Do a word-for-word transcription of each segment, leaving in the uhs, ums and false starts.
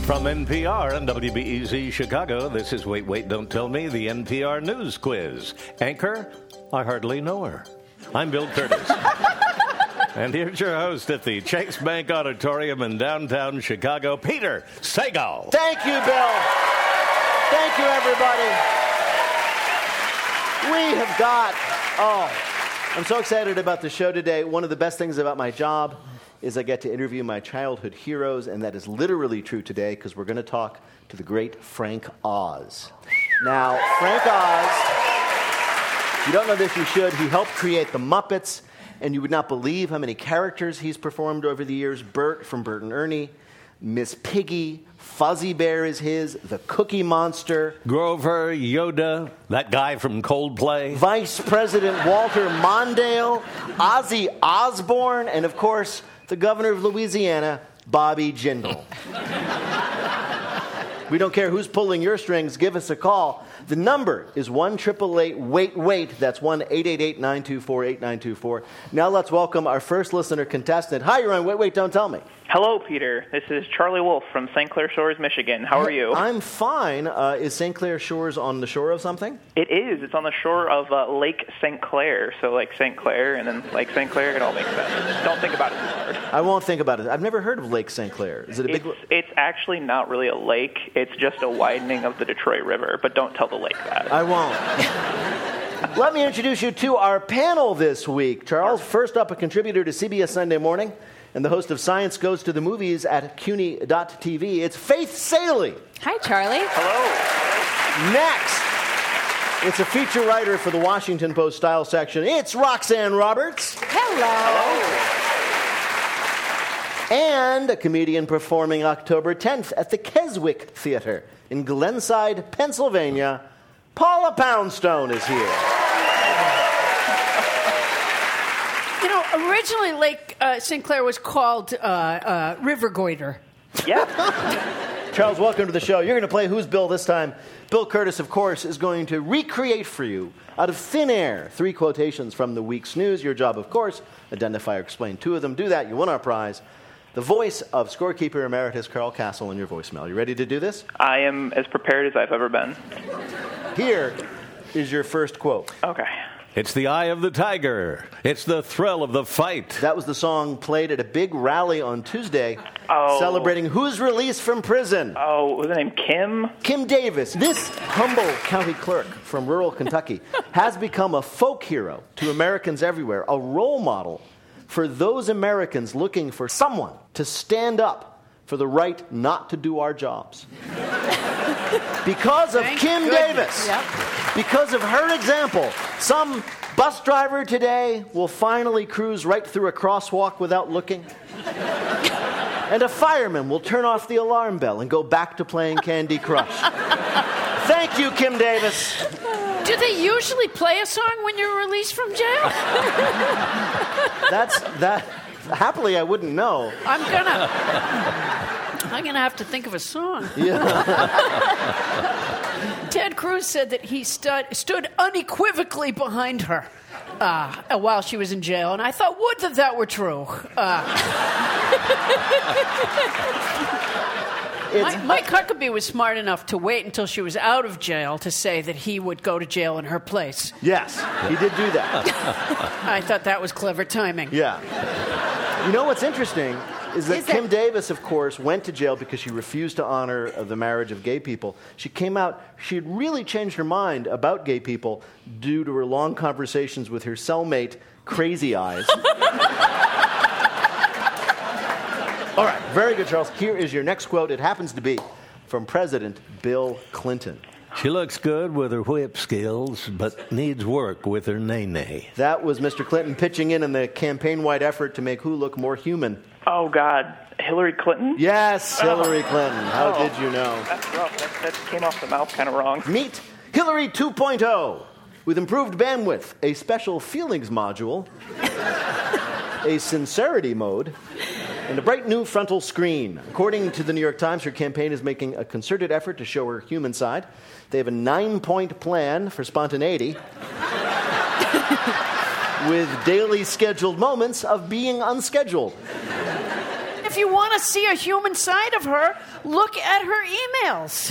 From N P R and W B E Z Chicago, this is Wait, Wait, Don't Tell Me, the N P R News Quiz. Anchor, I hardly know her. I'm Bill Curtis. And here's your host at the Chase Bank Auditorium in downtown Chicago, Peter Sagal. Thank you, Bill. Thank you, everybody. We have got, oh, I'm so excited about the show today. One of the best things about my job is I get to interview my childhood heroes, and that is literally true today because we're going to talk to the great Frank Oz. Now, Frank Oz, if you don't know this, you should. He helped create the Muppets, and you would not believe how many characters he's performed over the years. Bert from Bert and Ernie, Miss Piggy, Fuzzy Bear is his, the Cookie Monster, Grover, Yoda, that guy from Coldplay, Vice President Walter Mondale, Ozzy Osbourne, and of course, the governor of Louisiana, Bobby Jindal. We don't care who's pulling your strings. Give us a call. The number is one eight eight eight wait wait. That's one eight eight eight nine two four eight nine two four. Now let's welcome our first listener contestant. Hi, you're on Wait, Wait, Don't Tell Me. Hello, Peter. This is Charlie Wolf from Saint Clair Shores, Michigan. How are you? I'm fine. Uh, is Saint Clair Shores on the shore of something? It is. It's on the shore of uh, Lake Saint Clair. So like Saint Clair and then Lake Saint Clair, it all makes sense. Don't think about it too hard. I won't think about it. I've never heard of Lake Saint Clair. Is it a big... It's, it's actually not really a lake. It's just a widening of the Detroit River. But don't tell the lake that. I won't. Let me introduce you to our panel this week. Charles, first up, a contributor to C B S Sunday Morning and the host of Science Goes to the Movies at C U N Y dot T V. It's Faith Salie. Hi, Charlie. Hello. Next, it's a feature writer for the Washington Post Style section. It's Roxanne Roberts. Hello. Hello. And a comedian performing October tenth at the Keswick Theater in Glenside, Pennsylvania. Paula Poundstone is here. You know, originally Lake uh, Saint Clair was called uh, uh, River Goiter. Yeah. Charles, welcome to the show. You're going to play Who's Bill this time. Bill Curtis, of course, is going to recreate for you, out of thin air, three quotations from the week's news. Your job, of course, identify or explain two of them. Do that, you win our prize. The voice of scorekeeper emeritus Carl Castle in your voicemail. You ready to do this? I am as prepared as I've ever been. Here is your first quote. Okay. It's the eye of the tiger. It's the thrill of the fight. That was the song played at a big rally on Tuesday Oh. celebrating who's released from prison. Oh, what was her name? Kim? Kim Davis, this humble county clerk from rural Kentucky, has become a folk hero to Americans everywhere, a role model for those Americans looking for someone to stand up for the right not to do our jobs. Because of Thank Kim goodness. Davis, Yep. because of her example, some bus driver today will finally cruise right through a crosswalk without looking. And a fireman will turn off the alarm bell and go back to playing Candy Crush. Thank you, Kim Davis. Do they usually play a song when you're released from jail? That's that. Happily, I wouldn't know. I'm gonna. I'm gonna have to think of a song. Yeah. Ted Cruz said that he stood stood unequivocally behind her uh, while she was in jail, and I thought, would that that were true. Uh, It's, Mike, Mike Huckabee was smart enough to wait until she was out of jail to say that he would go to jail in her place. yes, he did do that. I thought that was clever timing. Yeah. You know what's interesting is that Is Kim that- Davis, of course, went to jail because she refused to honor uh, the marriage of gay people. She came out, she had really changed her mind about gay people due to her long conversations with her cellmate, Crazy Eyes. All right, very good, Charles. Here is your next quote. It happens to be from President Bill Clinton. She looks good with her whip skills, but needs work with her nay-nay. That was Mister Clinton pitching in in the campaign-wide effort to make who look more human. Oh, God. Hillary Clinton? Yes, Hillary Clinton. How Oh. did you know? That's rough. That, that came off the mouth kind of wrong. Meet Hillary two point oh. With improved bandwidth, a special feelings module, a sincerity mode, and a bright new frontal screen. According to the New York Times, her campaign is making a concerted effort to show her human side. They have a nine-point plan for spontaneity with daily scheduled moments of being unscheduled. If you want to see a human side of her, look at her emails.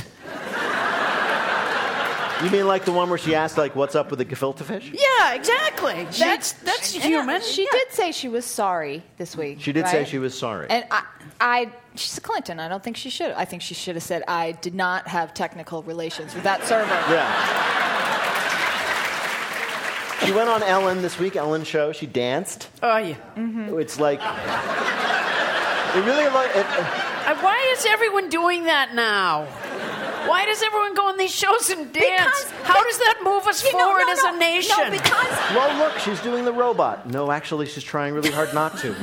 You mean like the one where she asked, like, what's up with the gefilte fish? Yeah, exactly. That's that's human. She Yeah. did say she was sorry this week. She did right? say she was sorry. And I, I, she's a Clinton. I don't think she should. I think she should have said, I did not have technical relations with that server. Yeah. She went on Ellen this week, Ellen's show. She danced. Oh, yeah. Mm-hmm. It's like... It really... Like, it, Uh, Why is everyone doing that now? Why does everyone go on these shows and dance? Because- How does that move us You know, forward no, as no, a nation? No, because... well, look, she's doing the robot. No, actually, she's trying really hard not to.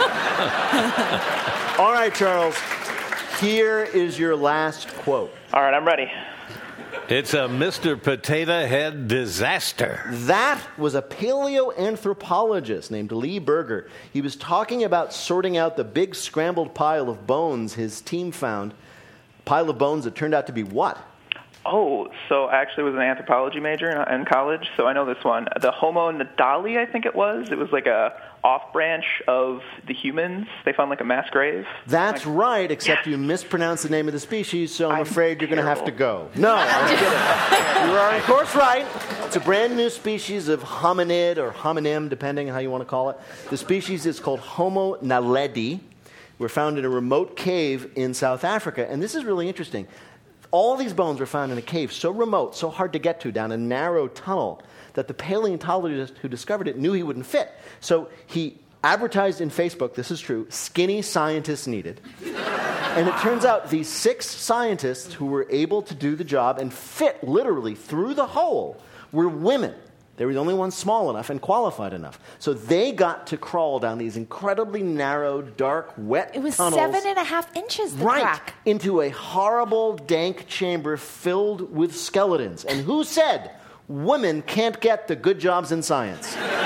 All right, Charles. Here is your last quote. All right, I'm ready. It's a Mister Potato Head disaster. That was a paleoanthropologist named Lee Berger. He was talking about sorting out the big scrambled pile of bones his team found. Pile of bones that turned out to be what? Oh, so I actually was an anthropology major in, in college, so I know this one. The Homo nadali, I think it was. It was like a off-branch of the humans. They found like a mass grave. That's like, right, except you mispronounced the name of the species, so I'm, I'm afraid you're going to have to terrible. go. No, I'm kidding. You are, of course, right. It's a brand new species of hominid or homonym, depending on how you want to call it. The species is called Homo naledi. We're found in a remote cave in South Africa, and this is really interesting. All these bones were found in a cave so remote, so hard to get to, down a narrow tunnel, that the paleontologist who discovered it knew he wouldn't fit. So he advertised in Facebook, this is true, skinny scientists needed. And it turns out these six scientists who were able to do the job and fit literally through the hole were women. They were the only ones small enough and qualified enough. So they got to crawl down these incredibly narrow, dark, wet It was tunnels. seven and a half inches, the Right, crack. into a horrible, dank chamber filled with skeletons. And who said women can't get the good jobs in science?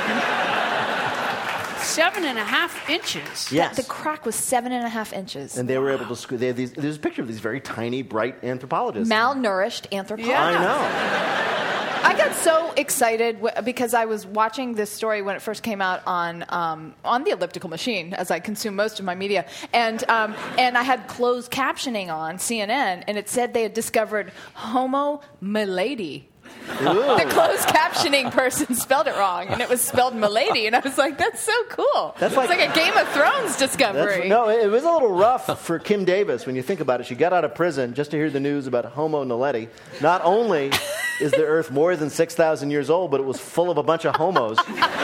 Seven and a half inches. Yes. The crack was seven and a half inches. And they were able to sque- they have these, there's a picture of these very tiny, bright anthropologists. Malnourished anthropologists. I know. I got so excited w- because I was watching this story when it first came out on um, on the elliptical machine, as I consume most of my media, and um, and I had closed captioning on C N N, and it said they had discovered Homo milady. The closed captioning person spelled it wrong, and it was spelled milady, and I was like, "That's so cool! That's it's like- like, a Game of Thrones discovery." That's, no, it was a little rough for Kim Davis when you think about it. She got out of prison just to hear the news about Homo naledi. Not only is the Earth more than six thousand years old, but it was full of a bunch of homos.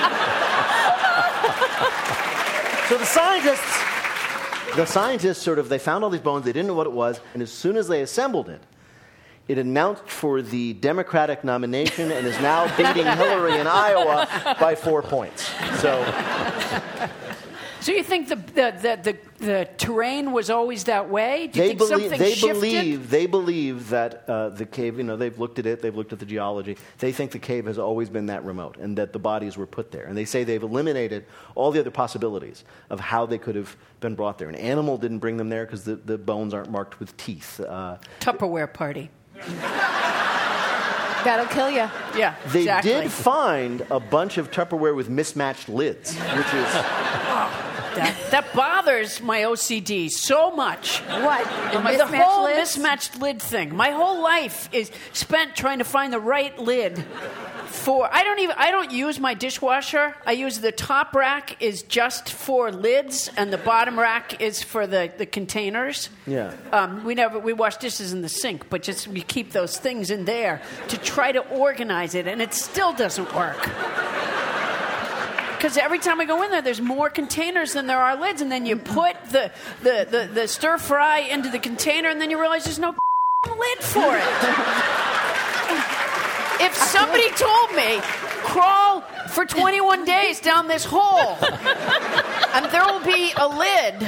So the scientists, the scientists sort of, they found all these bones, they didn't know what it was, and as soon as they assembled it, it announced for the Democratic nomination and is now beating Hillary in Iowa by four points. So... So you think the the, the, the, the terrain was always that way? Do you They think believe, something they shifted? believe, they believe that uh, the cave, you know, they've looked at it, they've looked at the geology. They think the cave has always been that remote and that the bodies were put there. And they say they've eliminated all the other possibilities of how they could have been brought there. An animal didn't bring them there because the, the bones aren't marked with teeth. Uh, Tupperware party. That'll kill you. Yeah, they exactly. did find a bunch of Tupperware with mismatched lids, which is... That, that bothers my O C D so much. What? The the mismatched whole lids? mismatched lid thing. My whole life is spent trying to find the right lid for. I don't even. I don't use my dishwasher. I use the top rack is just for lids, and the bottom rack is for the, the containers. Yeah. Um, we never we wash dishes in the sink, but just we keep those things in there to try to organize it, and it still doesn't work. Because every time I go in there, there's more containers than there are lids, and then you put the, the, the, the stir fry into the container, and then you realize there's no lid for it. If somebody told me, crawl for twenty-one days down this hole, and there will be a lid,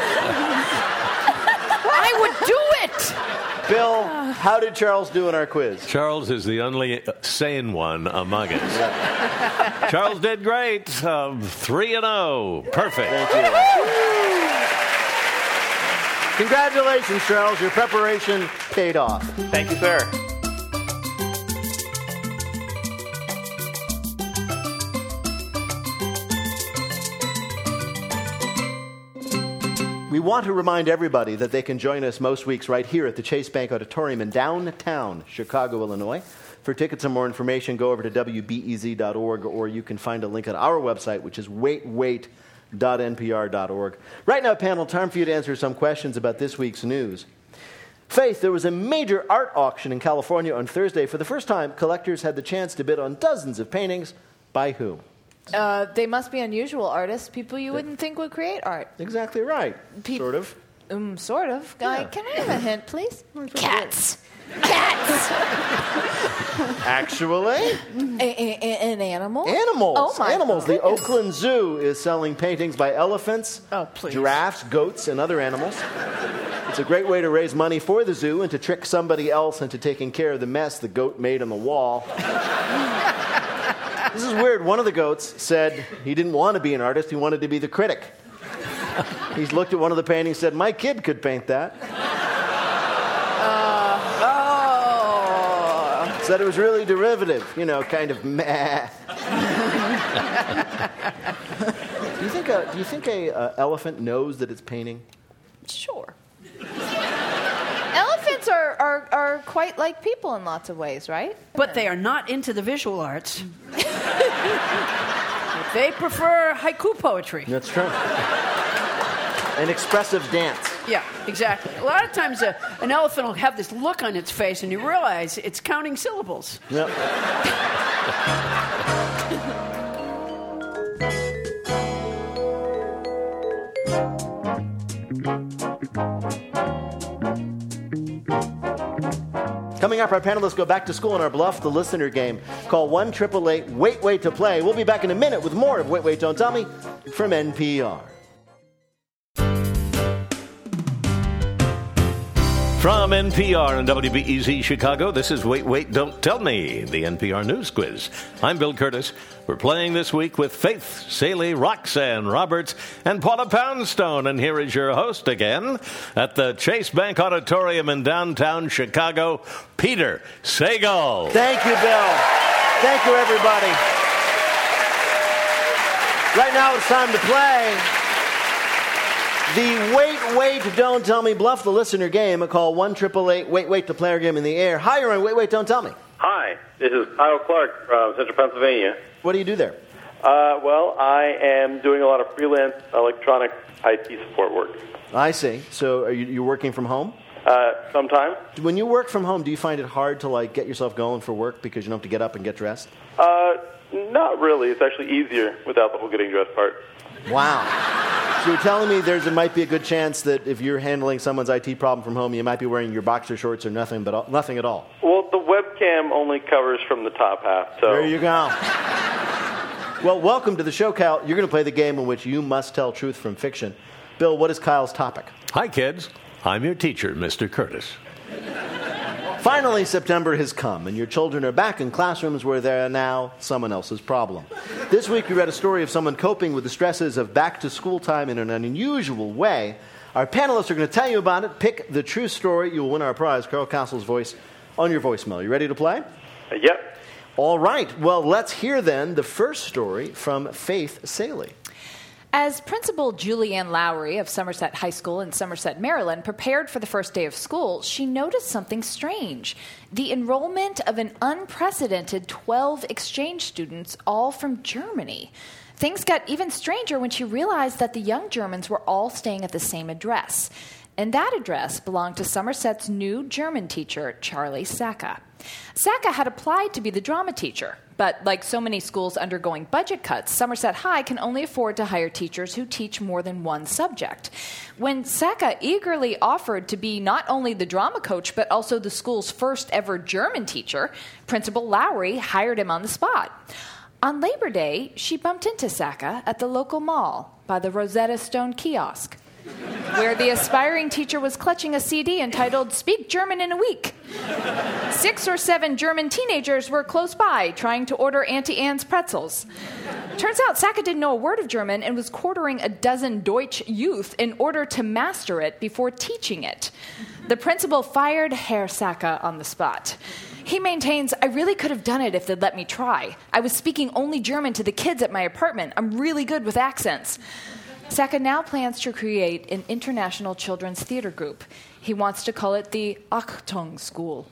I would do it. Bill, how did Charles do in our quiz? Charles is the only sane one among us. Charles did great. Um, three and oh. Perfect. Thank you. Congratulations, Charles. Your preparation paid off. Thank you, sir. We want to remind everybody that they can join us most weeks right here at the Chase Bank Auditorium in downtown Chicago, Illinois. For tickets and more information, go over to W B E Z dot org, or you can find a link at our website, which is wait wait dot N P R dot org. Right now, panel, time for you to answer some questions about this week's news. Faith, there was a major art auction in California on Thursday. For the first time, collectors had the chance to bid on dozens of paintings. By who? Uh, they must be unusual artists, people you wouldn't think would create art. Exactly right. Pe- sort of. Um, sort of. Guy, Yeah. can I have a hint, please? Cats. Cats. Actually, a, a, a, an animal? animals. Oh, my animals. The goodness. Oakland Zoo is selling paintings by elephants, Oh, please. giraffes, goats, and other animals. It's a great way to raise money for the zoo and to trick somebody else into taking care of the mess the goat made on the wall. This is weird. One of the goats said he didn't want to be an artist, he wanted to be the critic. He's looked at one of the paintings and said, my kid could paint that. Oh. Said it was really derivative, you know, kind of meh. do you think a, do you think a uh, elephant knows that it's painting? Sure. Elephants are, are, are quite like people in lots of ways, right? But they are not into the visual arts. They prefer haiku poetry. That's true. An expressive dance. Yeah, exactly. A lot of times uh, an elephant will have this look on its face and you realize it's counting syllables. Yep. Coming up, our panelists go back to school in our Bluff the Listener game. Call one eight eight eight wait wait to play. We'll be back in a minute with more of Wait, Wait, Don't Tell Me from N P R. From N P R and W B E Z Chicago, this is Wait, Wait, Don't Tell Me, the N P R News Quiz. I'm Bill Curtis. We're playing this week with Faith, Saley, Roxanne Roberts, and Paula Poundstone. And here is your host again at the Chase Bank Auditorium in downtown Chicago, Peter Sagal. Thank you, Bill. Thank you, everybody. Right now it's time to play the Wait, Wait, Don't Tell Me Bluff the Listener game. Call one eight eight eight wait wait to play our game in the air. Hi, you're on Wait, Wait, Don't Tell Me. Hi, this is Kyle Clark from Central Pennsylvania. What do you do there? Uh, well, I am doing a lot of freelance electronic I T support work. I see. So are you you're working from home? Uh, sometimes. When you work from home, do you find it hard to like get yourself going for work because you don't have to get up and get dressed? Uh, not really. It's actually easier without the whole getting dressed part. Wow. So you're telling me there's, there might be a good chance that if you're handling someone's I T problem from home, you might be wearing your boxer shorts or nothing but all, nothing at all. Well, the webcam only covers from the top half, so... There you go. Well, welcome to the show, Kyle. You're going to play the game in which you must tell truth from fiction. Bill, what is Kyle's topic? Hi, kids. I'm your teacher, Mister Curtis. Finally, September has come, and your children are back in classrooms where they're now someone else's problem. This week, we read a story of someone coping with the stresses of back-to-school time in an unusual way. Our panelists are going to tell you about it. Pick the true story. You will win our prize, Carol Castle's voice, on your voicemail. You ready to play? Uh, yep. All right. Well, let's hear, then, the first story from Faith Saley. As Principal Julianne Lowry of Somerset High School in Somerset, Maryland, prepared for the first day of school, she noticed something strange. The enrollment of an unprecedented twelve exchange students, all from Germany. Things got even stranger when she realized that the young Germans were all staying at the same address. And that address belonged to Somerset's new German teacher, Charlie Sacca. Sacca had applied to be the drama teacher, but like so many schools undergoing budget cuts, Somerset High can only afford to hire teachers who teach more than one subject. When Sacca eagerly offered to be not only the drama coach, but also the school's first ever German teacher, Principal Lowry hired him on the spot. On Labor Day, she bumped into Sacca at the local mall by the Rosetta Stone kiosk, where the aspiring teacher was clutching a C D entitled Speak German in a Week. Six or seven German teenagers were close by trying to order Auntie Anne's pretzels. Turns out Sacca didn't know a word of German and was quartering a dozen Deutsch youth in order to master it before teaching it. The principal fired Herr Sacca on the spot. He maintains, I really could have done it if they'd let me try. I was speaking only German to the kids at my apartment. I'm really good with accents. Saka now plans to create an international children's theater group. He wants to call it the Achtung School.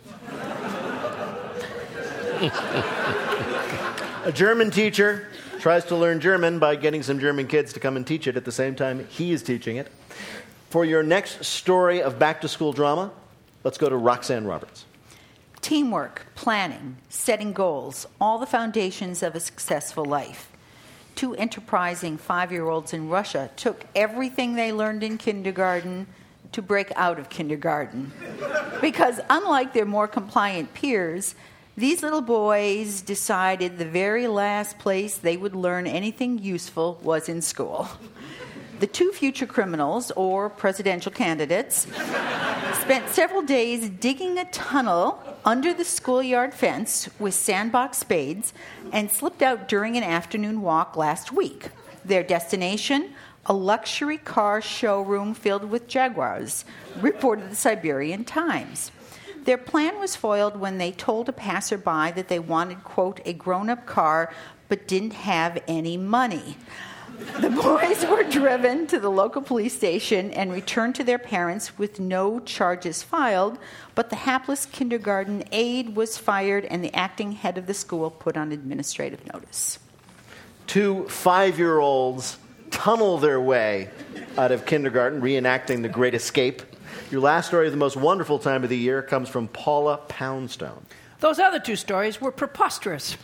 A German teacher tries to learn German by getting some German kids to come and teach it at the same time he is teaching it. For your next story of back-to-school drama, let's go to Roxanne Roberts. Teamwork, planning, setting goals, all the foundations of a successful life. Two enterprising five-year-olds in Russia took everything they learned in kindergarten to break out of kindergarten. Because unlike their more compliant peers, these little boys decided the very last place they would learn anything useful was in school. The two future criminals, or presidential candidates, spent several days digging a tunnel under the schoolyard fence with sandbox spades and slipped out during an afternoon walk last week. Their destination, a luxury car showroom filled with Jaguars, reported the Siberian Times. Their plan was foiled when they told a passerby that they wanted, quote, a grown-up car but didn't have any money. The boys were driven to the local police station and returned to their parents with no charges filed, but the hapless kindergarten aide was fired and the acting head of the school put on administrative notice. Two five-year-olds tunnel their way out of kindergarten, reenacting the Great Escape. Your last story of the most wonderful time of the year comes from Paula Poundstone. Those other two stories were preposterous.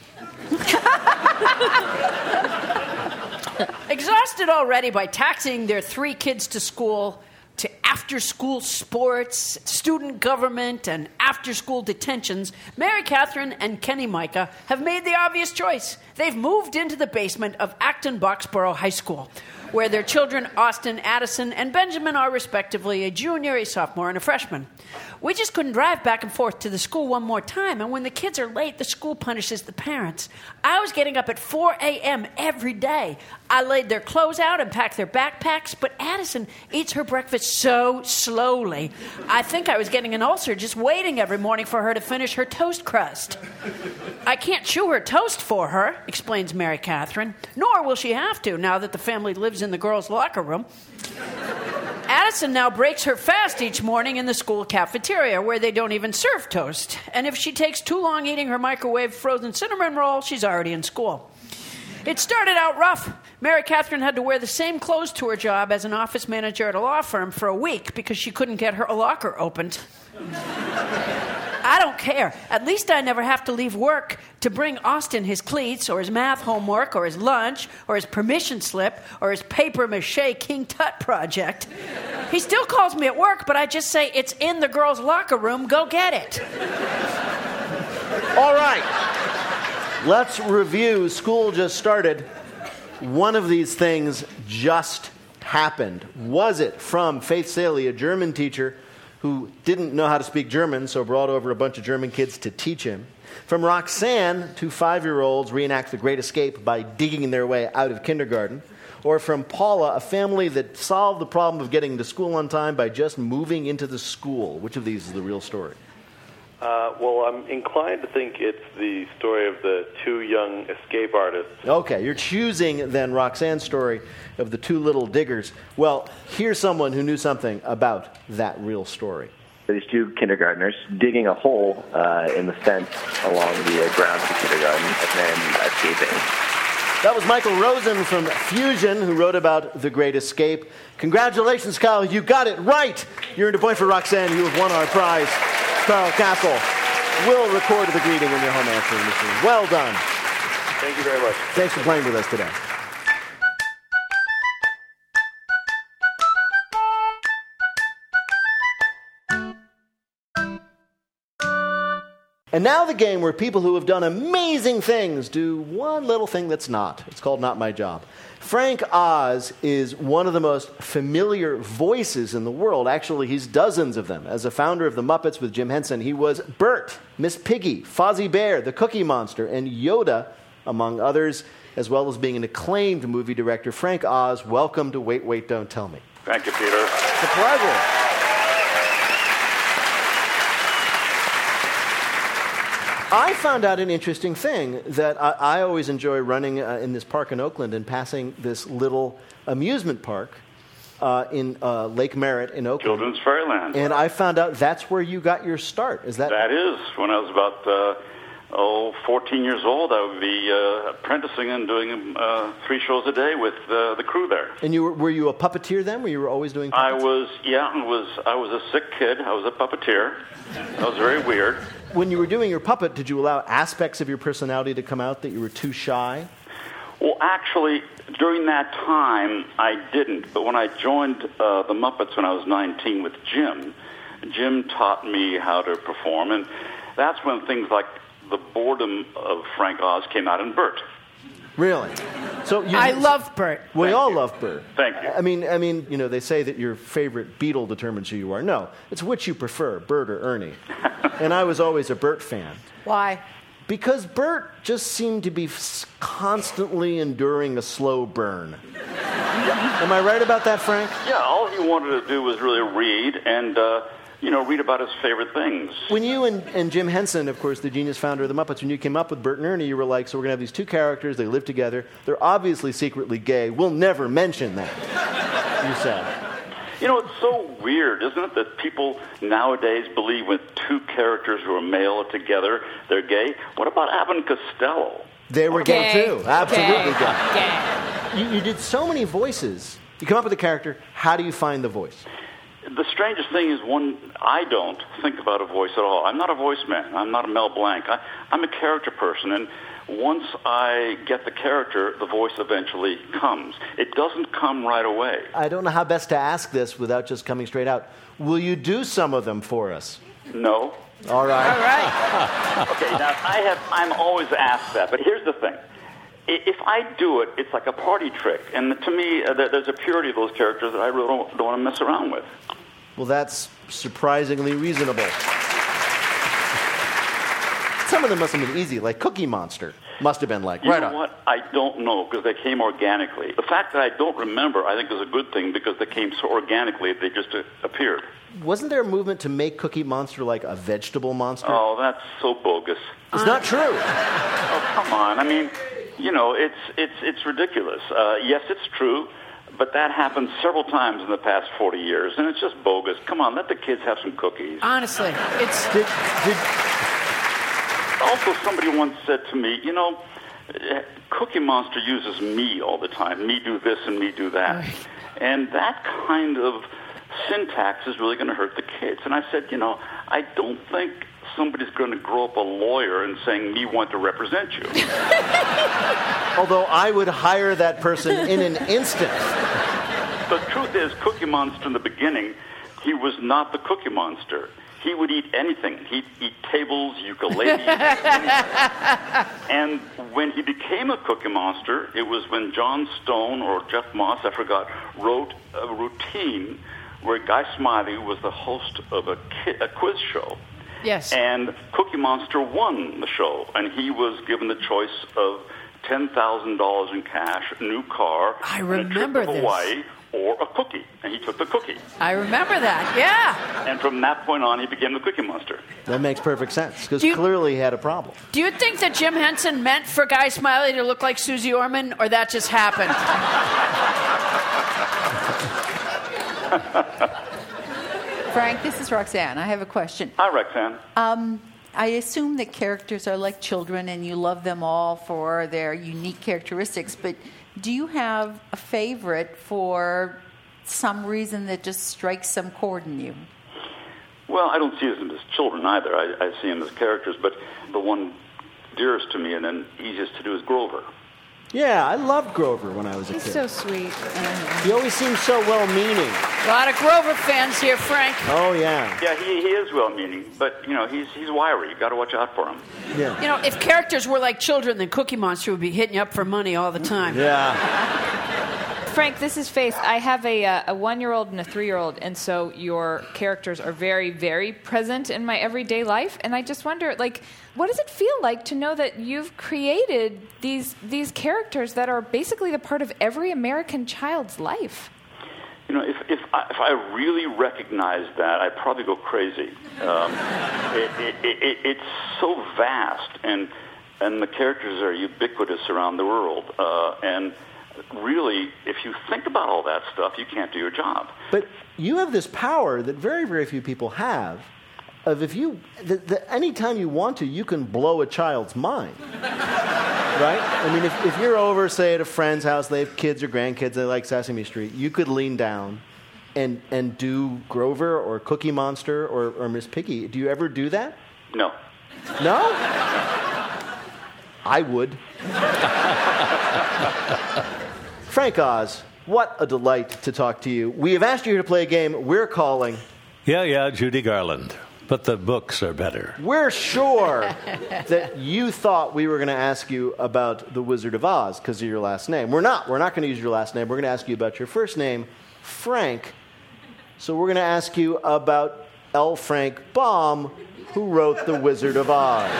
Exhausted already by taxing their three kids to school, to after-school sports, student government, and after-school detentions, Mary Catherine and Kenny Micah have made the obvious choice. They've moved into the basement of Acton Boxborough High School, where their children, Austin, Addison, and Benjamin, are respectively a junior, a sophomore, and a freshman. We just couldn't drive back and forth to the school one more time, and when the kids are late, the school punishes the parents. I was getting up at four a.m. every day. I laid their clothes out and packed their backpacks, but Addison eats her breakfast so slowly. I think I was getting an ulcer just waiting every morning for her to finish her toast crust. I can't chew her toast for her, explains Mary Catherine, nor will she have to now that the family lives in the girls' locker room. Addison now breaks her fast each morning in the school cafeteria, where they don't even serve toast. And if she takes too long eating her microwave frozen cinnamon roll, she's already in school. It started out rough. Mary Catherine had to wear the same clothes to her job as an office manager at a law firm for a week because she couldn't get her locker opened. I don't care. At least I never have to leave work to bring Austin his cleats or his math homework or his lunch or his permission slip or his papier-mâché King Tut project. He still calls me at work, but I just say, it's in the girls' locker room, go get it. All right. Let's review. School just started. One of these things just happened. Was it from Faith Saley, a German teacher who didn't know how to speak German, so brought over a bunch of German kids to teach him? From Roxanne, two five-year-olds reenact the Great Escape by digging their way out of kindergarten. Or from Paula, a family that solved the problem of getting to school on time by just moving into the school. Which of these is the real story? Uh, well, I'm inclined to think it's the story of the two young escape artists. Okay, you're choosing, then, Roxanne's story of the two little diggers. Well, here's someone who knew something about that real story. These two kindergartners digging a hole uh, in the fence along the uh, grounds of the kindergarten and then escaping. That was Michael Rosen from Fusion, who wrote about The Great Escape. Congratulations, Kyle. You got it right. You're in a point for Roxanne. You have won our prize. Carl Castle will record the greeting in your home answering machine. Well done. Thank you very much. Thanks for playing with us today. And now the game where people who have done amazing things do one little thing that's not. It's called Not My Job. Frank Oz is one of the most familiar voices in the world. Actually, he's dozens of them. As a founder of the Muppets with Jim Henson, he was Bert, Miss Piggy, Fozzie Bear, the Cookie Monster, and Yoda, among others, as well as being an acclaimed movie director. Frank Oz, welcome to Wait, Wait, Don't Tell Me. Thank you, Peter. It's a pleasure. I found out an interesting thing that I, I always enjoy running uh, in this park in Oakland and passing this little amusement park uh, in uh, Lake Merritt in Oakland. Children's Fairyland. And I found out that's where you got your start. Is that? That is. When I was about, uh, oh, fourteen years old, I would be uh, apprenticing and doing uh, three shows a day with uh, the crew there. And you were, were you a puppeteer then? Were you always doing puppets? I was, yeah, I was, I was a sick kid. I was a puppeteer. That was very weird. When you were doing your puppet, did you allow aspects of your personality to come out that you were too shy? Well, actually, during that time, I didn't. But when I joined uh, the Muppets when I was nineteen with Jim, Jim taught me how to perform. And that's when things like the boredom of Frank Oz came out in Bert. Really? So you, I love Bert. We Thank all you. love Bert. Thank you. I mean, I mean, you know, they say that your favorite Beatle determines who you are. No, it's which you prefer, Bert or Ernie. And I was always a Bert fan. Why? Because Bert just seemed to be f- constantly enduring a slow burn. Am I right about that, Frank? Yeah, all he wanted to do was really read and, uh, you know, read about his favorite things. When you and, and Jim Henson, of course, the genius founder of the Muppets, when you came up with Bert and Ernie, you were like, so we're going to have these two characters, they live together, they're obviously secretly gay, we'll never mention that, you said. You know, it's so weird, isn't it, that people nowadays believe when two characters who are male are together, they're gay? What about Abbott and Costello? They were gay, Gay. too, absolutely Gay. gay. Gay. You, you did so many voices. You come up with a character, how do you find the voice? The strangest thing is one, I don't think about a voice at all. I'm not a voice man. I'm not a Mel Blanc. I, I'm a character person, and once I get the character, the voice eventually comes. It doesn't come right away. I don't know how best to ask this without just coming straight out. Will you do some of them for us? No. All right. All right. Okay, now I have, I'm always asked that, but here's the thing. I- If I do it, it's like a party trick, and to me, uh, there- there's a purity of those characters that I really don't, don't want to mess around with. Well, that's surprisingly reasonable. Some of them must have been easy, like Cookie Monster. Must have been like, You right know on. what? I don't know, because they came organically. The fact that I don't remember, I think, is a good thing, because they came so organically, they just uh, appeared. Wasn't there a movement to make Cookie Monster like a vegetable monster? Oh, that's so bogus. It's not true. Oh, come on. I mean, you know, it's it's it's ridiculous. Uh, yes, it's true, but that happened several times in the past forty years, and it's just bogus. Come on, let the kids have some cookies. Honestly, it's Did, did, Also, somebody once said to me, you know, uh, Cookie Monster uses me all the time. Me do this and me do that. And that kind of syntax is really going to hurt the kids. And I said, you know, I don't think somebody's going to grow up a lawyer and saying, me want to represent you. although I would hire that person in an instant. The truth is, Cookie Monster in the beginning, he was not the Cookie Monster. He would eat anything. He'd eat tables, ukuleles, and when he became a Cookie Monster, it was when John Stone or Jeff Moss, I forgot, wrote a routine where Guy Smiley was the host of a, ki- a quiz show. yes. And Cookie Monster won the show, and he was given the choice of ten thousand dollars in cash, a new car, I and a trip remember to this. Hawaii, or a cookie. And he took the cookie. I remember that. Yeah. And from that point on, he became the Cookie Monster. That makes perfect sense, because Do you- clearly he had a problem. Do you think that Jim Henson meant for Guy Smiley to look like Susie Orman, or that just happened? Frank, this is Roxanne. I have a question. Hi, Roxanne. Um, I assume that characters are like children and you love them all for their unique characteristics, but do you have a favorite for some reason that just strikes some chord in you? Well, I don't see them as children either. I, I see them as characters, but the one dearest to me and then easiest to do is Grover. Yeah, I loved Grover when I was a He's kid. so sweet. He always seemed so well-meaning. A lot of Grover fans here, Frank. Oh, yeah. Yeah, he, he is well-meaning, but, you know, he's he's wiry. You've got to watch out for him. Yeah. You know, if characters were like children, then Cookie Monster would be hitting you up for money all the time. Yeah. Frank, this is Faith. I have a, uh, a one-year-old and a three-year-old, and so your characters are very, very present in my everyday life. And I just wonder, like, what does it feel like to know that you've created these these characters that are basically the part of every American child's life? you know, if if I, if I really recognized that, I'd probably go crazy. Um, it, it, it, it's so vast, and and the characters are ubiquitous around the world. Uh, and really, if you think about all that stuff, you can't do your job. But you have this power that very, very few people have. Of if you, the, the, anytime you want to, you can blow a child's mind. Right? I mean, if, if you're over, say, at a friend's house, they have kids or grandkids, they like Sesame Street, you could lean down and and do Grover or Cookie Monster or, or Miss Piggy. Do you ever do that? No. No? I would. Frank Oz, what a delight to talk to you. We have asked you to play a game we're calling... Yeah, yeah, Judy Garland. But the books are better. We're sure that you thought we were going to ask you about The Wizard of Oz because of your last name. We're not. We're not going to use your last name. We're going to ask you about your first name, Frank. So we're going to ask you about L. Frank Baum, who wrote The Wizard of Oz.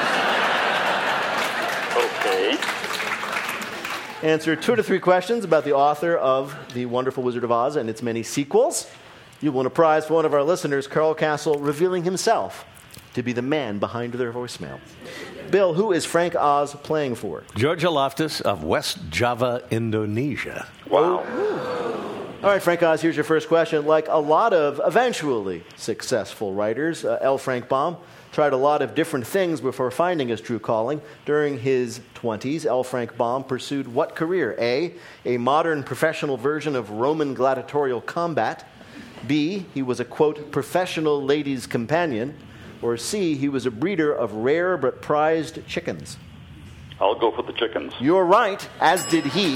Okay. Answer two to three questions about the author of The Wonderful Wizard of Oz and its many sequels. You won a prize for one of our listeners, Carl Castle, revealing himself to be the man behind their voicemail. Bill, who is Frank Oz playing for? Georgia Loftus of West Java, Indonesia. Wow. All right, Frank Oz, here's your first question. Like a lot of eventually successful writers, uh, L. Frank Baum tried a lot of different things before finding his true calling. During his twenties, L. Frank Baum pursued what career? A, a modern professional version of Roman gladiatorial combat. B, he was a, quote, professional ladies' companion. Or C, he was a breeder of rare but prized chickens. I'll go for the chickens. You're right, as did he.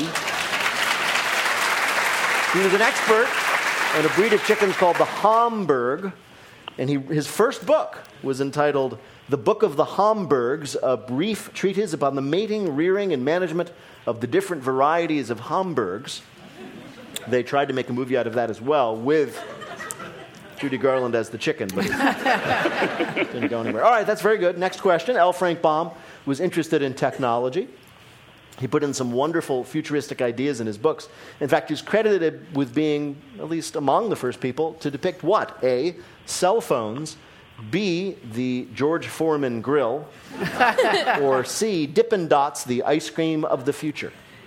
He was an expert in a breed of chickens called the Hamburg. And he, his first book was entitled The Book of the Hamburgs, a brief treatise upon the mating, rearing, and management of the different varieties of Hamburgs. They tried to make a movie out of that as well, with Judy Garland as the chicken, but it didn't go anywhere. All right, that's very good. Next question. L. Frank Baum was interested in technology. He put in some wonderful futuristic ideas in his books. In fact, he's credited with being, at least among the first people, to depict what? A, cell phones. B, the George Foreman grill. Or C, Dippin' Dots, the ice cream of the future.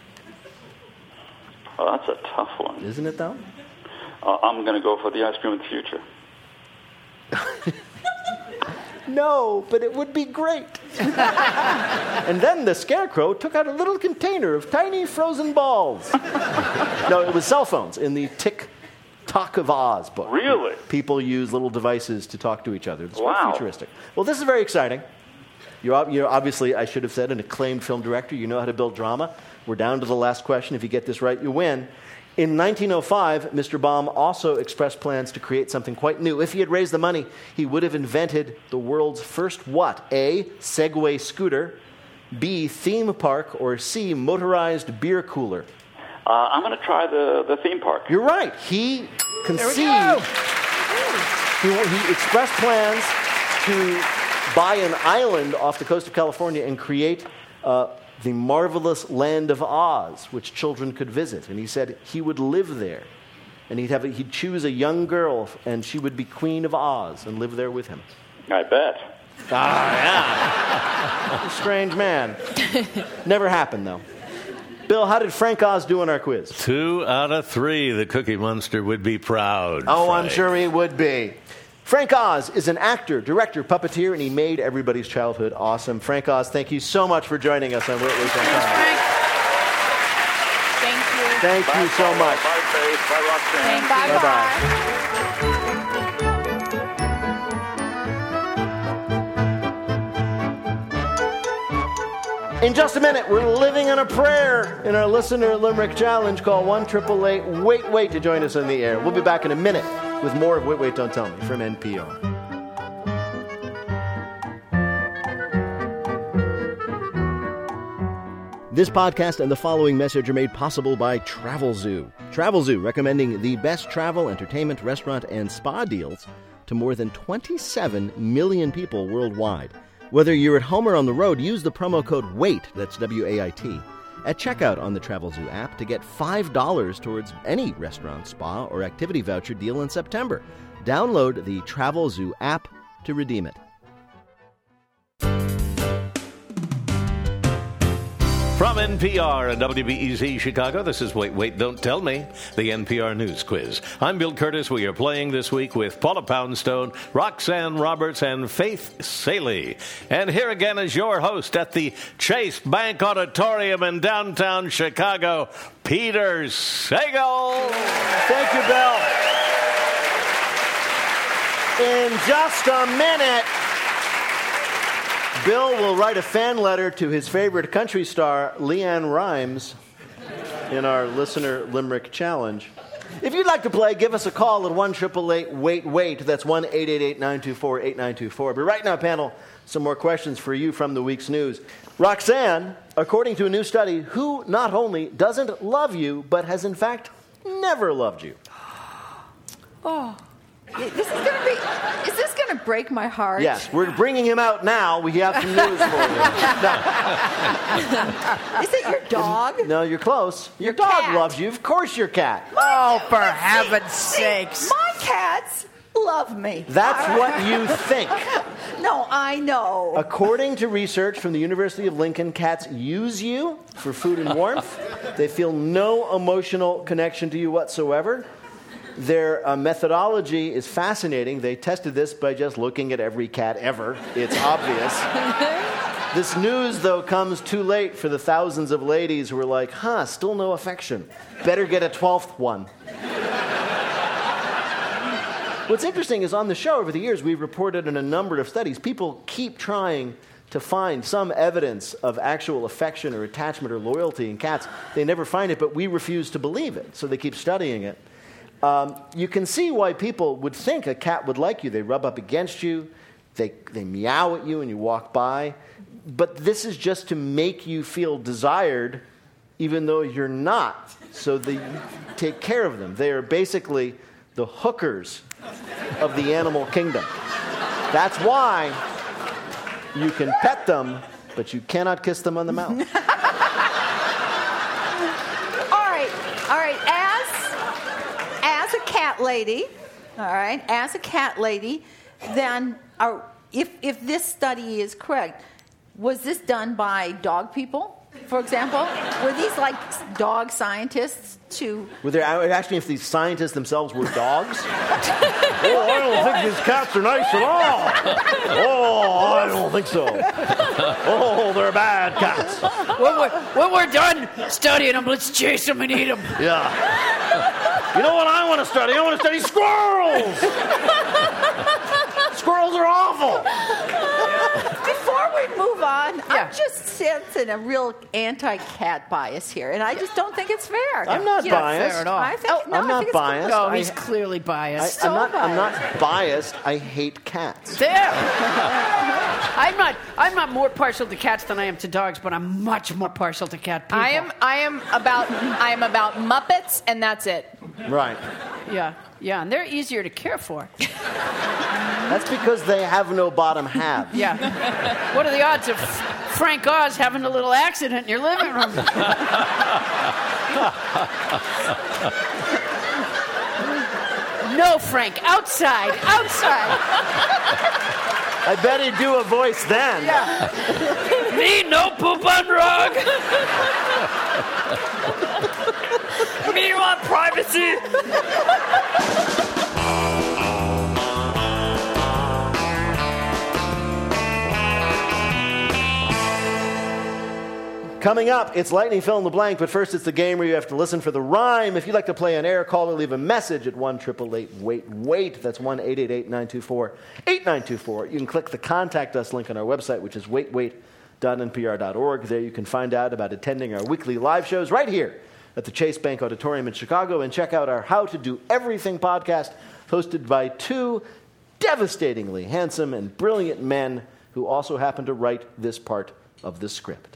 Well, that's a tough one. Isn't it, though? Uh, I'm going to go for the ice cream of the future. No, but it would be great. And then the Scarecrow took out a little container of tiny frozen balls. No, it was cell phones in the Tick Talk of Oz book. Really? People use little devices to talk to each other. It's wow. quite futuristic. Well, this is very exciting. You're, you're obviously, I should have said, an acclaimed film director. You know how to build drama. We're down to the last question. If you get this right, you win. In nineteen oh five, Mister Baum also expressed plans to create something quite new. If he had raised the money, he would have invented the world's first what? A, Segway scooter. B, theme park. Or C, motorized beer cooler. Uh, I'm going to try the, the theme park. You're right. He conceived, he, he expressed plans to buy an island off the coast of California and create uh, the marvelous land of Oz, which children could visit. And he said he would live there. And he'd, have a, he'd choose a young girl, and she would be Queen of Oz and live there with him. I bet. Ah, yeah. Strange man. Never happened, though. Bill, how did Frank Oz do on our quiz? Two out of three. The Cookie Monster would be proud. Oh, Frank. I'm sure he would be. Frank Oz is an actor, director, puppeteer, and he made everybody's childhood awesome. Frank Oz, thank you so much for joining us on Wait, Wait, Don't Tell Me. Thank you. Thank bye, you so bye, much. Bye, Faith. Bye, Roxanne. Bye-bye. In just a minute, we're living on a prayer in our Listener Limerick Challenge. Call one eight eight eight wait wait to join us on the air. We'll be back in a minute with more of Wait, Wait, Don't Tell Me from N P R. This podcast and the following message are made possible by Travelzoo. Travelzoo, recommending the best travel, entertainment, restaurant, and spa deals to more than twenty-seven million people worldwide. Whether you're at home or on the road, use the promo code WAIT, that's W A I T, at checkout on the Travelzoo app to get five dollars towards any restaurant, spa, or activity voucher deal in September. Download the Travelzoo app to redeem it. From N P R and W B E Z Chicago, this is Wait, Wait, Don't Tell Me, the N P R News Quiz. I'm Bill Curtis. We are playing this week with Paula Poundstone, Roxanne Roberts, and Faith Saley. And here again is your host at the Chase Bank Auditorium in downtown Chicago, Peter Sagal. Thank you, Bill. In just a minute, Bill will write a fan letter to his favorite country star, LeAnn Rimes, in our Listener Limerick Challenge. If you'd like to play, give us a call at one eight eight eight, wait, wait. That's one eight eight eight, nine two four, eight nine two four. But right now, panel, some more questions for you from the week's news. Roxanne, according to a new study, who not only doesn't love you, but has in fact never loved you? Oh. This is going to be, is this going to break my heart? Yes, we're bringing him out now. We have some news for you. No. Is it your dog? No, you're close. Your, your dog cat. loves you. Of course your cat. My, oh, for heaven's see, sakes. My cats love me. That's what you think. No, I know. According to research from the University of Lincoln, cats use you for food and warmth. They feel no emotional connection to you whatsoever. Their uh, methodology is fascinating. They tested this by just looking at every cat ever. It's obvious. This news, though, comes too late for the thousands of ladies who are like, huh, still no affection. Better get a twelfth one. What's interesting is on the show over the years, we've reported in a number of studies, people keep trying to find some evidence of actual affection or attachment or loyalty in cats. They never find it, but we refuse to believe it, so they keep studying it. Um, you can see why people would think a cat would like you. They rub up against you, they, they meow at you when you walk by. But this is just to make you feel desired, even though you're not. So they take care of them. They are basically the hookers of the animal kingdom. That's why you can pet them, but you cannot kiss them on the mouth. All right, all right. As as a cat lady, all right, as a cat lady, then our, if if this study is correct, was this done by dog people? For example, were these like dog scientists to... Were they asking if these scientists themselves were dogs? Oh, I don't think these cats are nice at all. Oh, I don't think so. Oh, they're bad cats. When we're, when we're done studying them, let's chase them and eat them. Yeah. You know what I want to study? I want to study squirrels. Squirrels are awful. Before we move on, Yeah. I'm just sensing a real anti-cat bias here, and I just don't think it's fair. I'm not You know, biased. fair at all. I think, Oh, no, I'm I not think it's biased. No, I- he's clearly biased. I, I'm, not, I'm biased. not biased. I hate cats. There. I'm not. I'm not more partial to cats than I am to dogs, but I'm much more partial to cat people. I am I am about I am about Muppets, and that's it. Right. Yeah, yeah, and they're easier to care for. That's because they have no bottom halves. Yeah. What are the odds of Frank Oz having a little accident in your living room? No, Frank. Outside. Outside. I bet he'd do a voice then. Yeah. Me, no poop on rug. Me want privacy. Coming up, it's Lightning Fill in the Blank, but first it's the game where you have to listen for the rhyme. If you'd like to play on air, call or leave a message at one eight eight eight, wait, wait. That's one eight eight eight, nine two four, eight nine two four. You can click the Contact Us link on our website, which is wait wait dot n p r dot org. There you can find out about attending our weekly live shows right here at the Chase Bank Auditorium in Chicago, and check out our How to Do Everything podcast, hosted by two devastatingly handsome and brilliant men who also happen to write this part of the script.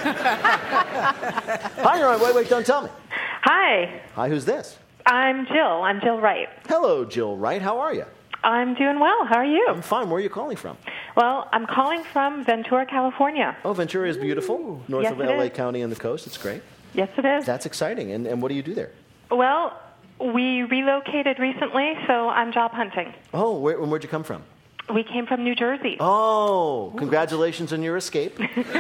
Hi, you're on Wait, Wait, Don't Tell Me. Hi, Hi, who's this? I'm Jill. I'm Jill Wright. Hello, Jill Wright. How are you? I'm doing well. How are you? I'm fine. Where are you calling from? Well, I'm calling from Ventura, California. Oh, Ventura is beautiful. North Yes, of it L A is. County on the coast. It's great. Yes, it is. That's exciting. And, and what do you do there? Well, we relocated recently, so I'm job hunting. Oh, where, where'd you come from? We came from New Jersey. Oh, congratulations on your escape.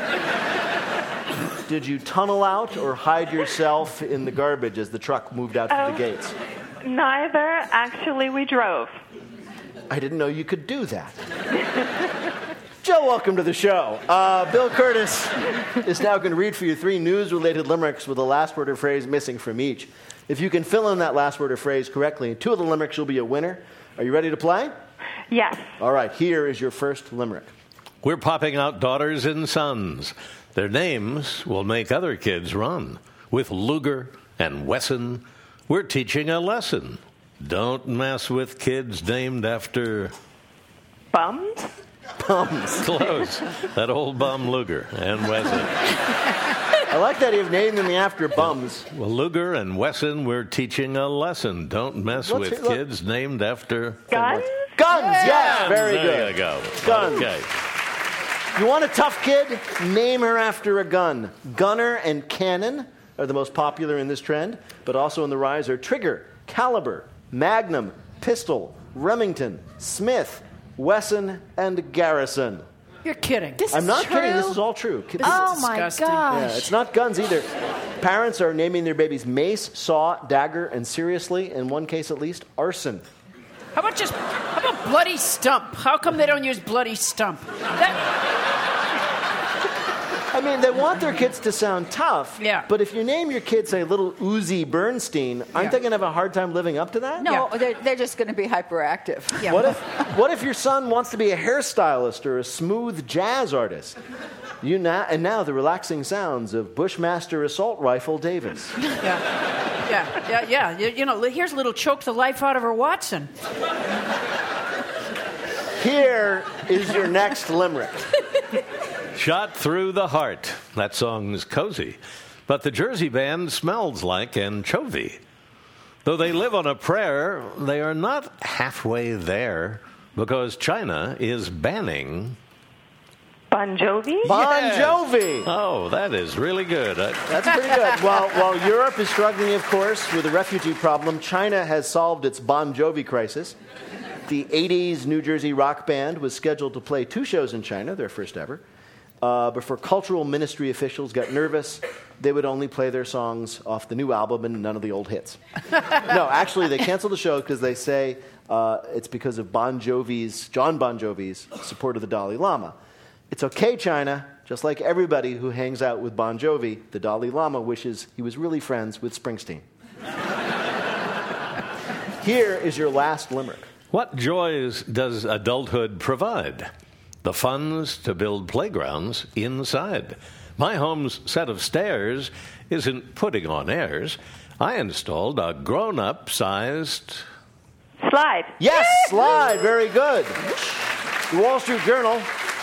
Did you tunnel out or hide yourself in the garbage as the truck moved out through Oh. the gates? Neither. Actually, we drove. I didn't know you could do that. Joe, welcome to the show. Uh, Bill Curtis is now going to read for you three news-related limericks with a last word or phrase missing from each. If you can fill in that last word or phrase correctly in two of the limericks, you'll be a winner. Are you ready to play? Yes. All right, here is your first limerick. We're popping out daughters and sons. Their names will make other kids run. With Luger and Wesson, we're teaching a lesson. Don't mess with kids named after... Bums? Bums. Close. That old bum Luger and Wesson. I like that you've named them after bums. Well, Luger and Wesson, we're teaching a lesson. Don't mess Let's with hear- look. kids named after... Guns? Guns, yes, very there good. you go. Guns. Okay. You want a tough kid? Name her after a gun. Gunner and Cannon are the most popular in this trend, but also in the rise are Trigger, Caliber, Magnum, Pistol, Remington, Smith, Wesson, and Garrison. You're kidding. This I'm is not true? kidding. This is all true. Kids- Oh my disgusting. gosh. Yeah, it's not guns either. Parents are naming their babies Mace, Saw, Dagger, and seriously, in one case at least, Arson. How about just, how about Bloody Stump? How come they don't use Bloody Stump? That, I mean, they want their kids to sound tough. Yeah. But if you name your kid, say, little Uzi Bernstein, aren't Yeah. they going to have a hard time living up to that? No, Yeah. they're, they're just going to be hyperactive. yeah. What if, what if your son wants to be a hairstylist or a smooth jazz artist? You now, and now the relaxing sounds of Bushmaster Assault Rifle Davis. Yeah, yeah, yeah, yeah. You, you know, here's a little choke the life out of her Watson. Here is your next limerick. Shot through the heart. That song's cozy. But the Jersey band smells like anchovy. Though they live on a prayer, they are not halfway there because China is banning... Bon Jovi? Bon Yes. Jovi. Oh, that is really good. I- That's pretty good. While, while Europe is struggling, of course, with the refugee problem, China has solved its Bon Jovi crisis. The eighties New Jersey rock band was scheduled to play two shows in China, their first ever. Uh, before cultural ministry officials got nervous, they would only play their songs off the new album and none of the old hits. No, actually, they canceled the show because they say uh, it's because of Bon Jovi's, John Bon Jovi's support of the Dalai Lama. It's okay, China. Just like everybody who hangs out with Bon Jovi, the Dalai Lama wishes he was really friends with Springsteen. Here is your last limerick. What joys does adulthood provide? The funds to build playgrounds inside. My home's set of stairs isn't putting on airs. I installed a grown-up sized... Slide. Yes, slide. Very good. The Wall Street Journal,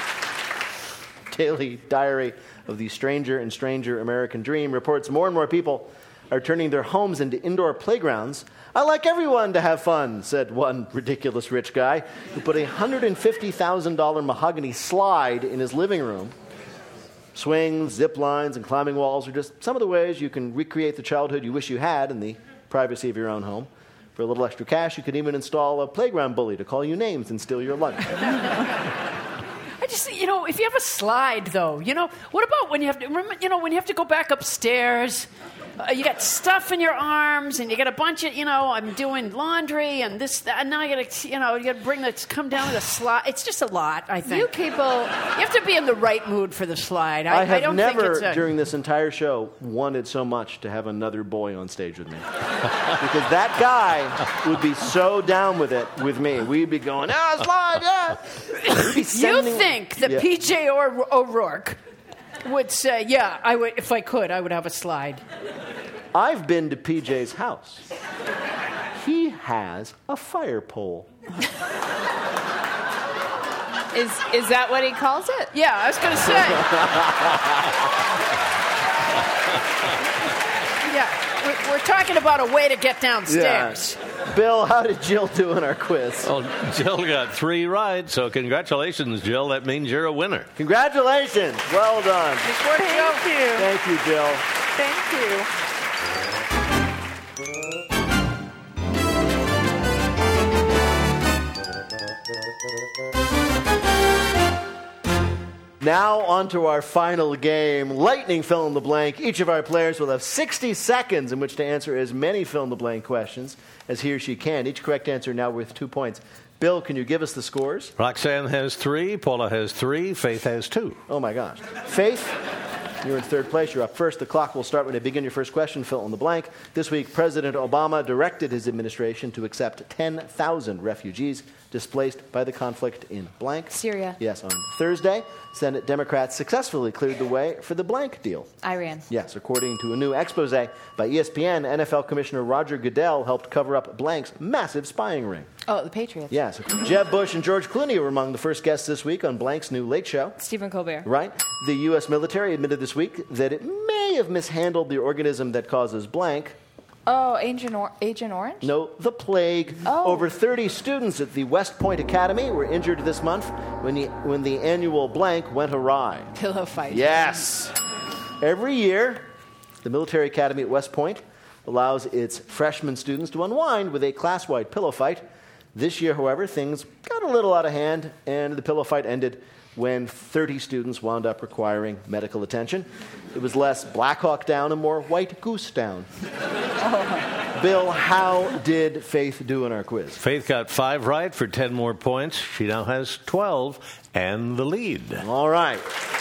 daily diary of the stranger and stranger American dream, reports more and more people are turning their homes into indoor playgrounds. I like everyone to have fun, said one ridiculous rich guy who put a one hundred fifty thousand dollars mahogany slide in his living room. Swings, zip lines, and climbing walls are just some of the ways you can recreate the childhood you wish you had in the privacy of your own home. For a little extra cash, you could even install a playground bully to call you names and steal your lunch. I just, you know, if you have a slide, though, you know, what about when you have to, remember, you know, when you have to go back upstairs, uh, you got stuff in your arms, and you got a bunch of, you know, I'm doing laundry, and this, that, and now you got to, you know, you got to bring the, come down with a slide. It's just a lot, I think. You people, You have to be in the right mood for the slide. I, I have don't never, think it's a, during this entire show, wanted so much to have another boy on stage with me. Because that guy would be so down with it with me. We'd be going, ah, slide, yeah. We'd be You sending- think that Yeah. P J O- O'Rourke would say, yeah, I would, if I could, I would have a slide. I've been to P J's house. He has a fire pole. is is that what he calls it? Yeah, I was going to say. Yeah, we're, we're talking about a way to get downstairs. Bill, how did Jill do in our quiz? Well, Jill got three right, so congratulations, Jill. That means you're a winner. Congratulations. Well done. Nice work, Thank Joe. you. Thank you, Jill. Thank you. Now on to our final game, lightning fill in the blank. Each of our players will have sixty seconds in which to answer as many fill in the blank questions as he or she can. Each correct answer now worth two points. Bill, can you give us the scores? Roxanne has three, Paula has three, Faith has two. Oh my gosh. Faith, you're in third place. You're up first. The clock will start when I begin your first question. Fill in the blank. This week, President Obama directed his administration to accept ten thousand refugees displaced by the conflict in blank. Syria. Yes, on Thursday, Senate Democrats successfully cleared the way for the blank deal. Iran. Yes, according to a new expose by E S P N, N F L Commissioner Roger Goodell helped cover up blank's massive spying ring. Oh, the Patriots. Yes, Jeb Bush and George Clooney were among the first guests this week on blank's new Late Show. Stephen Colbert. Right. The U S military admitted this week that it may have mishandled the organism that causes blank. Oh, Agent, or- Agent Orange? No, the plague. Oh. Over thirty students at the West Point Academy were injured this month when the, when the annual blank went awry. Pillow fight. Yes. Every year, the military academy at West Point allows its freshman students to unwind with a class-wide pillow fight. This year, however, things got a little out of hand, and the pillow fight ended when thirty students wound up requiring medical attention. It was less Black Hawk Down and more White Goose Down. Oh. Bill, how did Faith do in our quiz? Faith got five right for ten more points. She now has twelve and the lead. All right.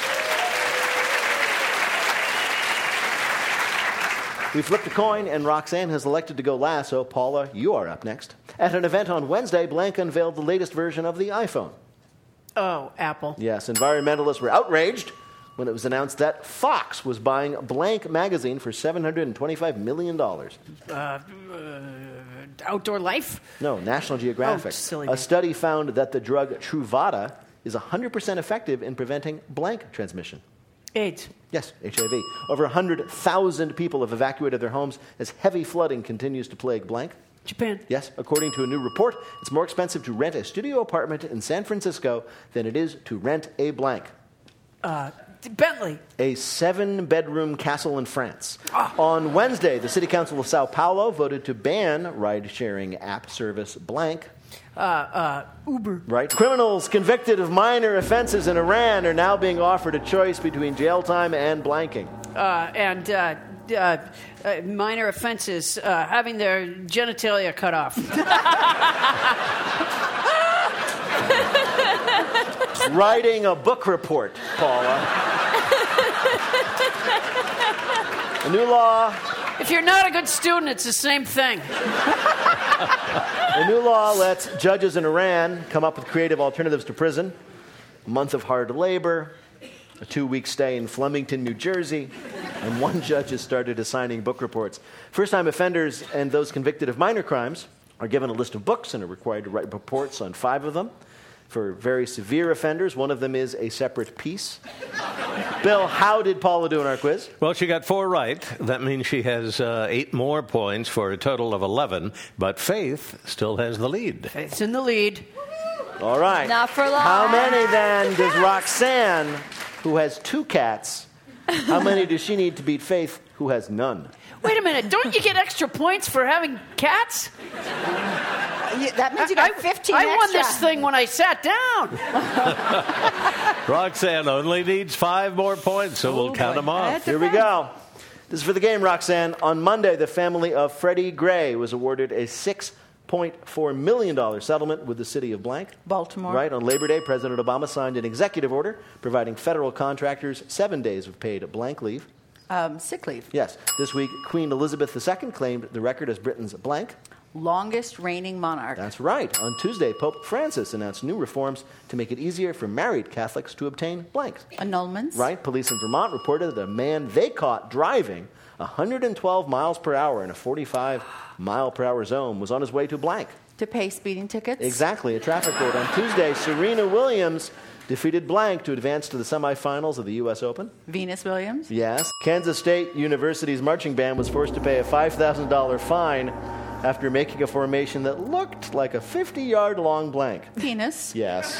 We flipped a coin, and Roxanne has elected to go last, so Paula, you are up next. At an event on Wednesday, Blank unveiled the latest version of the iPhone. Oh, Apple. Yes, environmentalists were outraged when it was announced that Fox was buying Blank magazine for seven hundred twenty-five million dollars. Uh, uh, outdoor Life? No, National Geographic. Oh, silly A me. study found that the drug Truvada is one hundred percent effective in preventing blank transmission. AIDS. Yes, H I V. Over one hundred thousand people have evacuated their homes as heavy flooding continues to plague blank. Japan. Yes, according to a new report, it's more expensive to rent a studio apartment in San Francisco than it is to rent a blank. Uh, Bentley. A seven-bedroom castle in France. On Wednesday, the City Council of Sao Paulo voted to ban ride-sharing app service blank. Uh, uh, Uber. Right. Criminals convicted of minor offenses in Iran are now being offered a choice between jail time and blanking. Uh, and uh, uh, uh, minor offenses, uh, having their genitalia cut off. Writing a book report, Paula. A new law. If you're not a good student, it's the same thing. A new law lets judges in Iran come up with creative alternatives to prison. A month of hard labor, a two-week stay in Flemington, New Jersey, and one judge has started assigning book reports. First-time offenders and those convicted of minor crimes are given a list of books and are required to write reports on five of them. For very severe offenders, one of them is a separate piece. Bill, how did Paula do in our quiz? Well, she got four right. That means she has uh, eight more points for a total of eleven. But Faith still has the lead. Faith's in the lead. All right. Not for long. How many then does Roxanne, who has two cats, how many does she need to beat Faith, who has none? Wait a minute. Don't you get extra points for having cats? You, that means you got fifteen I, I won extra. this thing when I sat down. Roxanne only needs five more points, so we'll count them off. Here we go. This is for the game, Roxanne. On Monday, the family of Freddie Gray was awarded a six point four million dollars settlement with the city of blank. Baltimore. Right. On Labor Day, President Obama signed an executive order providing federal contractors seven days of paid blank leave. Um, sick leave. Yes. This week, Queen Elizabeth the Second claimed the record as Britain's blank. Longest reigning monarch. That's right. On Tuesday, Pope Francis announced new reforms to make it easier for married Catholics to obtain blanks. Annulments. Right. Police in Vermont reported that a man they caught driving one hundred twelve miles per hour in a forty-five mile per hour zone was on his way to blank. To pay speeding tickets. Exactly. A traffic court. On Tuesday, Serena Williams defeated blank to advance to the semifinals of the U S Open. Venus Williams. Yes. Kansas State University's marching band was forced to pay a five thousand dollars fine after making a formation that looked like a fifty-yard long blank. Penis. Yes.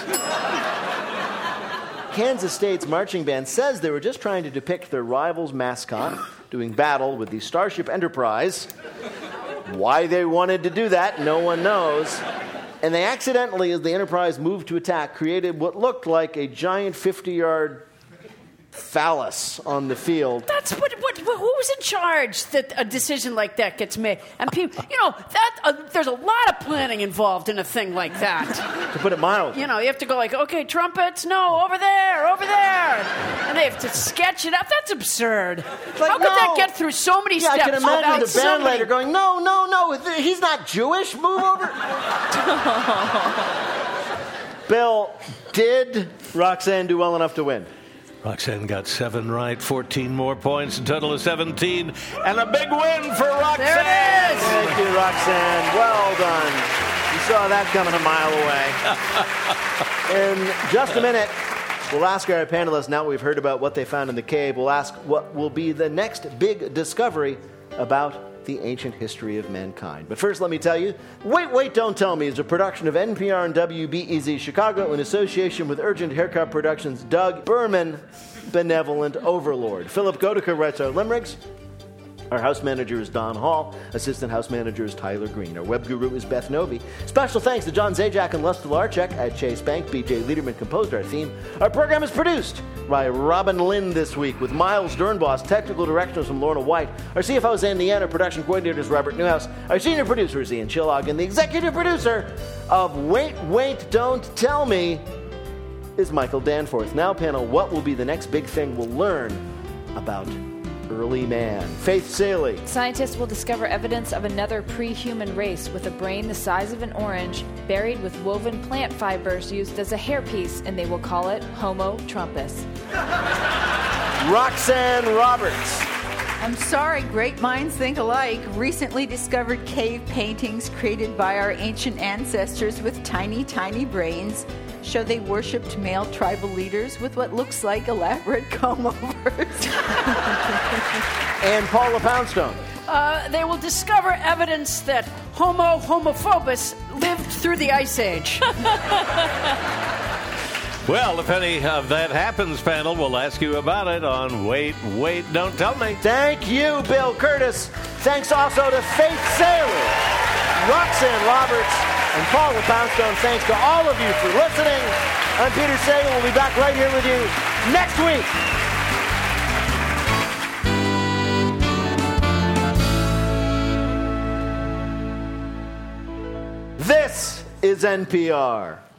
Kansas State's marching band says they were just trying to depict their rival's mascot doing battle with the Starship Enterprise. Why they wanted to do that, no one knows. And they accidentally, as the Enterprise moved to attack, created what looked like a giant fifty-yard phallus on the field. That's what, what, who's in charge that a decision like that gets made? And people, you know, that uh, there's a lot of planning involved in a thing like that. To put it mildly. You know, you have to go like, okay, trumpets, no, over there, over there. And they have to sketch it up. That's absurd. Like, How could no. that get through so many Yeah, steps? I can imagine without the band somebody- later going, no, no, no, he's not Jewish, move over. Bill, did Roxanne do well enough to win? Roxanne got seven right, fourteen more points, a total of seventeen, and a big win for Roxanne. There it is. Thank you, Roxanne. Well done. You saw that coming a mile away. In just a minute, we'll ask our panelists, now we've heard about what they found in the cave, we'll ask what will be the next big discovery about the ancient history of mankind. But first, let me tell you, Wait, Wait, Don't Tell Me is a production of N P R and W B E Z Chicago in association with Urgent Haircut Productions' Doug Berman, Benevolent Overlord. Philip Goedeke writes our limericks. Our house manager is Don Hall. Assistant house manager is Tyler Green. Our web guru is Beth Novi. Special thanks to John Zajac and Les Delarchek at Chase Bank. B J Liederman composed our theme. Our program is produced by Robin Lynn this week with Miles Dernboss. Technical directions from Lorna White. Our C F O is Ann Leanna. Production coordinator is Robert Newhouse. Our senior producer is Ian Chillog. And the executive producer of Wait, Wait, Don't Tell Me is Michael Danforth. Now, panel, what will be the next big thing we'll learn about early man? Faith Saley. Scientists will discover evidence of another pre-human race with a brain the size of an orange, buried with woven plant fibers used as a hairpiece, and they will call it Homo trumpus. Roxanne Roberts. I'm sorry, great minds think alike. Recently discovered cave paintings created by our ancient ancestors with tiny, tiny brains show they worshipped male tribal leaders with what looks like elaborate comb-overs. And Paula Poundstone. Uh, they will discover evidence that Homo homophobus lived through the Ice Age. Well, if any of that happens, panel, we'll ask you about it on Wait, Wait, Don't Tell Me. Thank you, Bill Curtis. Thanks also to Faith Saylor, Roxanne Roberts, and Paula Poundstone. Thanks to all of you for listening. I'm Peter Sagal. We'll be back right here with you next week. This is N P R.